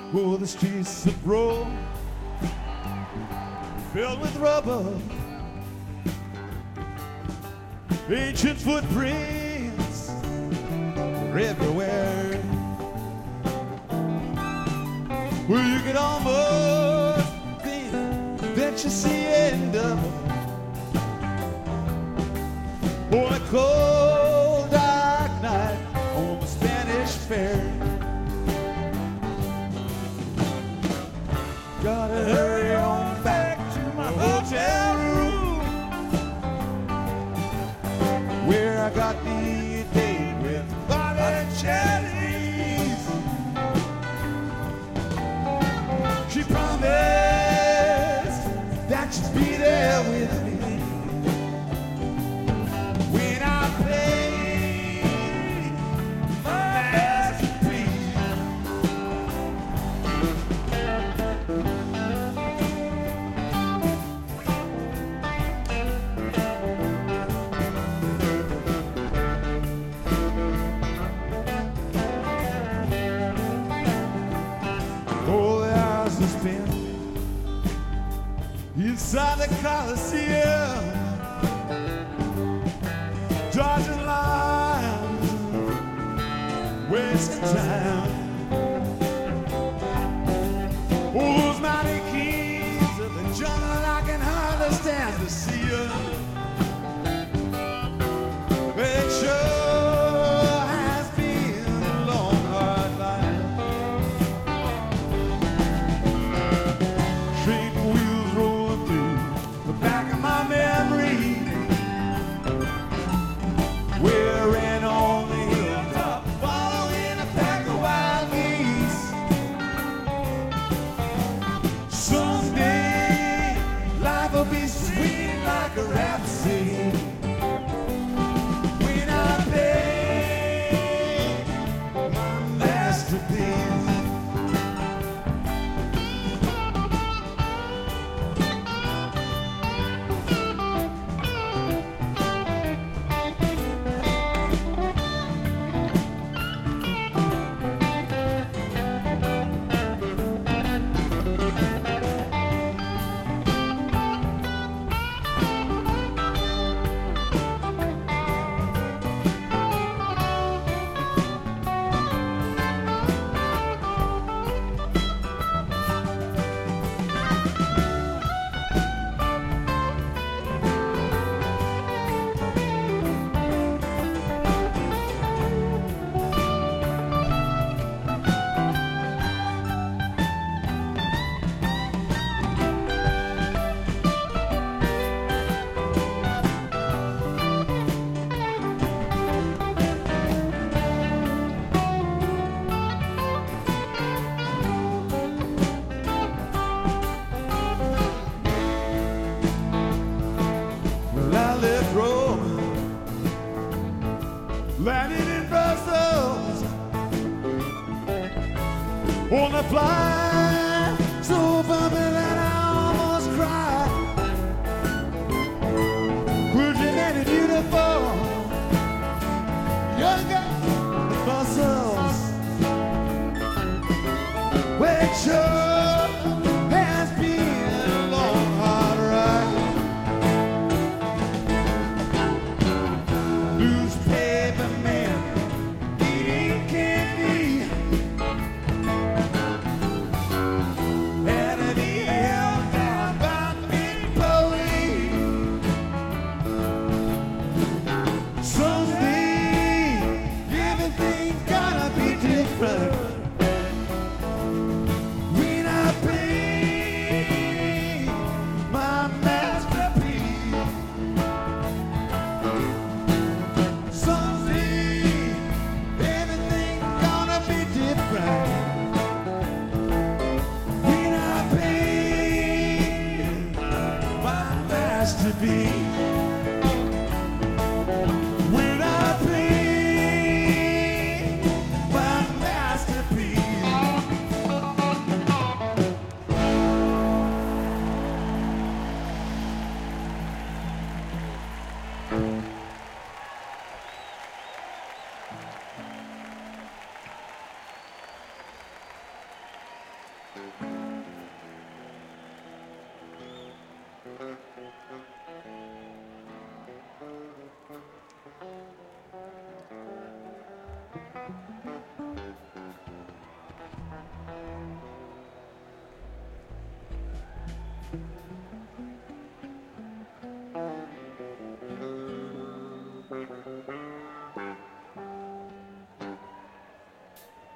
Oh, the streets of Rome, filled with rubble, ancient footprints are everywhere. Well, you can almost think that you see the end of it. On a cold, dark night on the Spanish Fair. Gotta hurry on back to my hotel room, where I got me a date with Botticelli's. She promised that she'd be there with me when I played my masterpiece. Oh, the hours we spent inside the Coliseum, dodging lines, wasting time. Oh, those mighty keys of the jungle, I can hardly stand to see you. It sure has been a long, hard life. Train wheels rolling through the back of my memory, wearing on the hilltop, following a pack of wild geese. Someday life will be sweet like a rhapsody when I play my masterpiece. Landing in Brussels on a flight so bumpy that I almost cried. Virgin and beautiful, young girl in Brussels, which sure has been a long, hard ride. Newspaper man eating candy, and to be held down by big police. Someday everything's gonna be different when I play my masterpiece. Someday everything's gonna be different when I play my masterpiece.